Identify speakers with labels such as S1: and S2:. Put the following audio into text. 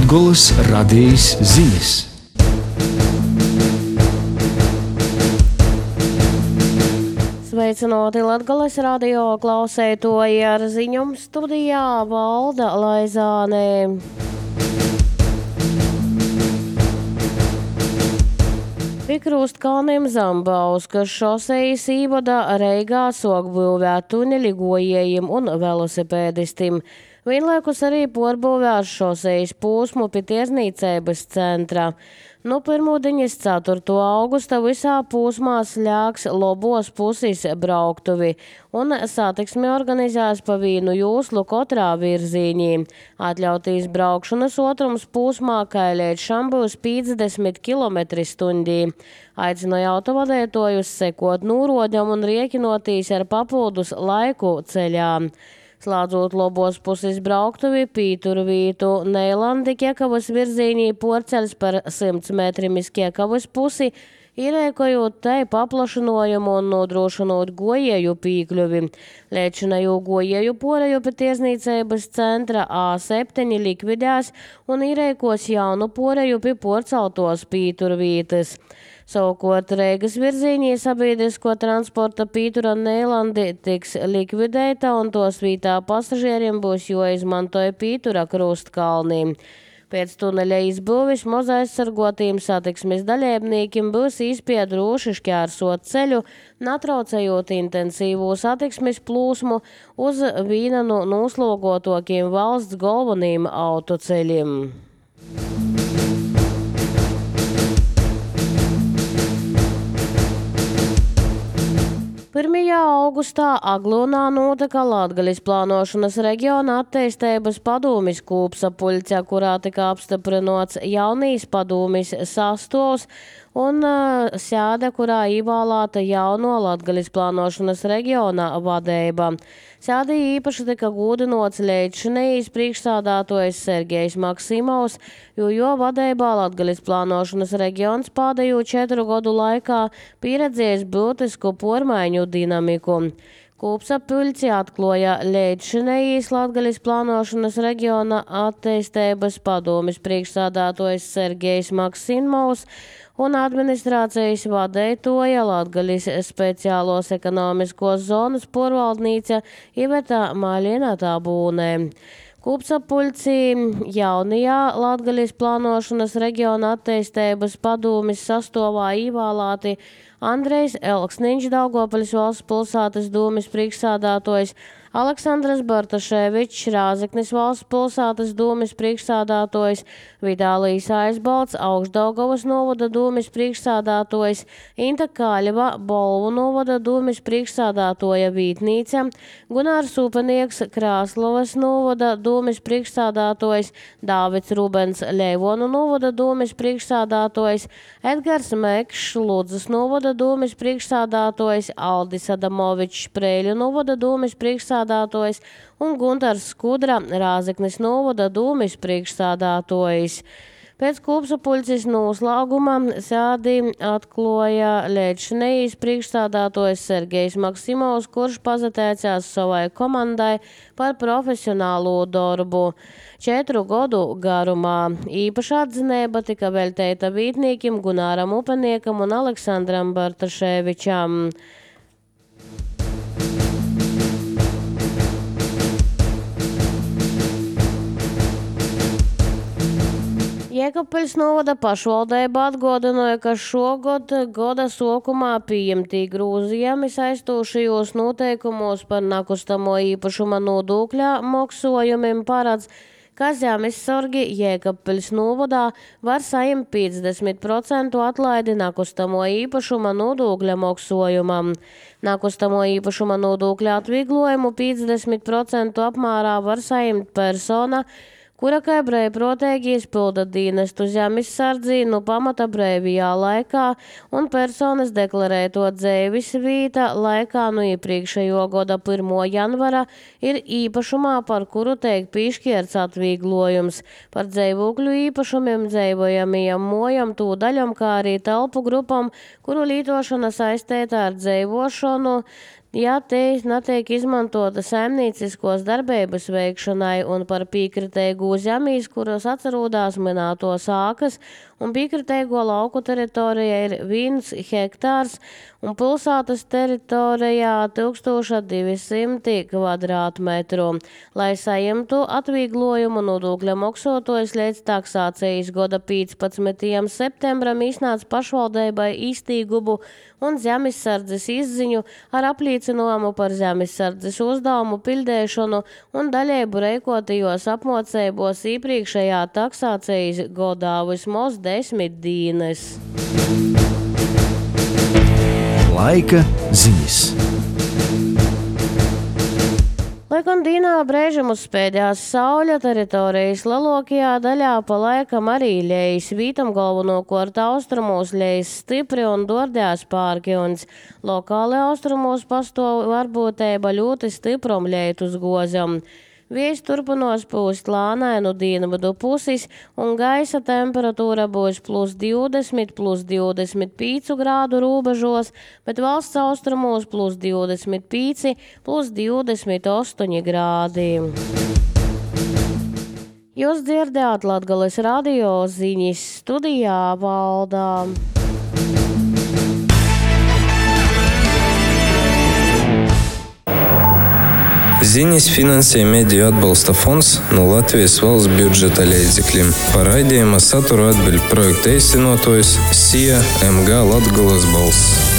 S1: Latgolas radijas ziņas.
S2: Sveicināti Latgolas radio klausētoji, ar ziņām studijā Valda Laizāne. Pikrūstkalniem Zambauskas šosejas īvada Reigā sok būvēt tuneļi gojējiem un velosipēdistim. Vienlaikus arī porbūvēt šosejas posmu pie tirzniecības centra. No pirmdienas 4. augusta visā posmā slēgs labos puses brauktuvi un satiksmi organizēs pa vienu jūslu katrā virzienī. Atļautīs braukšanas otrums posmā kailēt šambūs 50 km/h. Aicināja autovadētojus sekot nūrodam un rieķinotīs ar papildus laiku ceļā. Slēdzot labos puses brauktuvi Pīturu vītu Neilandi Kiekavas virzienī porceļs par 100 metriem iz Kiekavas pusi, ierēkojot tai paplašinājumu un nodrošinot gojēju pīkļuvi. Lēčinaju gojēju poreju pie tirzniecības centra A7 likvidēs un ierēkos jaunu poreju pie porceltos Pīturu vītas. Savukārt Reigas virzienī sabiedrisko transporta Pītura Neilandi tiks likvidēta un tos vītā pasažieriem būs jāizmantoja Pītura krustkalnī. Pēc tuneļa izbūvis mozaizsargotiem satiksmes dalībniekiem būs īspēja droši šķērsot ceļu, natraucējot intensīvu satiksmes plūsmu uz viena no noslogotokiem valsts galvenajiem autoceļiem. 1. augustā Aglonā notika Latgalis plānošanas reģiona attīstības padūmis kūpsapuļce, kurā tika apstiprinots jaunīs padūmis sastovs un sēde, kurā ievēlēta jauno Latgalis plānošanas reģiona vadība. Sēdī īpaši tika gūdinots līdzšinējs priekšsādātojs Sergejs Maksimovs, jo vadībā Latgalis plānošanas reģions pēdējo 4 gadu laikā pieredzējis būtisku pormaiņu dinamiku. Kūpsapuļci atklāja līdzšinējs Latgalis plānošanas reģiona attīstības padomes priekšsādātojs Sergejs Maksimovs un administrācijas vadītoja Latgalis speciālos ekonomiskos zonas porvaldnīca Iveta Maļina Tābūnē. Kūpsapuļci jaunajā Latgalis plānošanas reģiona attīstības padomes sastāvā ievēlēti Andrejs Elksniņš, Daugavpils valsts pilsētas dūmes priekšsādātojs, Aleksandrs Bartaševičs, Rāzeknes valsts pilsētas dūmes priekšsādātojs, Vidālijs Aizbalts, Augšdaugavas novada dūmes priekšsādātojs, Inta Kāļeva, Bolvu novada dūmes priekšsādātoja vītnīca, Gunārs Upenieks, Krāslavas novada dūmes priekšsādātojs, Dāvids Rubens, Leivonu novada dūmes priekšsādātojs, Edgars Mekšs, Ludzas novada dūmes priekšsādātojs, Aldis Adamovičs, Preļu novada dūmes priekšsādātojs un Guntars Skudra, Rāzeknes novada dūmes priekšsādātojs. Pēc Kūpsapuļces noslēguma sēdi atklāja līdzšinējs priekšsādātojs Sergejs Maksimovs, kurš pazateicās savai komandai par profesionālo darbu 4 gadu garumā. Īpaša atzinība tika veltīta vītniekiem Gunāram Upeniekam un Aleksandram Bartaševičam. Jēkabpils novada pašvaldība atgādināja, ka šogad gada sākumā pieņemtī grozījumi saistošajos noteikumos par nekustamo īpašuma nodokļa maksājumiem paredz, ka zemessargi Jēkabpils novadā var saņemt 50% atlaidi nekustamo īpašuma nodokļa maksājumam. Nekustamo īpašuma nodokļa atvieglojumu 50% apmērā var saņemt persona, kura kā brīvprātīgi izpilda dienestu zemessardzī no pamata brīvajā laikā un personas deklarēto dzīves vīta laikā no iepriekšējo gada 1. janvara ir īpašumā, par kuru tiek piešķirts atvieglojums. Par dzīvokļu īpašumiem, dzīvojamajam mojam, tūdaļam, kā arī telpu grupam, kuru lietošana saistīta ar dzīvošanu, Ja te netiek izmantota saimnieciskos darbības veikšanai un par pīkriteigu zemīs, kuros atrūdās minēto sākas, un pīkriteigo lauku teritorijā ir 1 hektārs un pilsētas teritorijā 1200 kvadrātmetru. Lai saimtu atvieglojumu nodokļa maksātājs līdz taksācijas gada 15. septembram iznāca pašvaldībai īstīgumu un zemesardzes izziņu ar apliecinājumu par zemesardzes uzdevumu pildēšanu un daļēbu reikotajos apmocībos iepriekšējā taksācijas gadā vismaz 10 dienas.
S1: Laika ziņas.
S2: Lai gan dīnā brēžam uzspēdās sauļa, teritorijas lielākajā daļā pa laikam arī ļejas. Vītam galvenokārt austrumos ļejas stipri un dordās pārkilns. Lokāli austrumos pastāv varbūtība ļoti stipram ļēt uz gozam. Vējs turpinās pūst lānainu dienvidu pusis un gaisa temperatūra būs +20, +25 grādu robežos, bet valsts austrumos +25, +28 grādi. Jūs dzirdējāt Latgales radio ziņas, studijā Valdā.
S3: Ziņas finansē Mediju atbalsta fonds no Latvijas valsts budžeta līdzekļiem. Par raidījuma saturu atbild projekta īstenotājs SIA MG Latgales balss.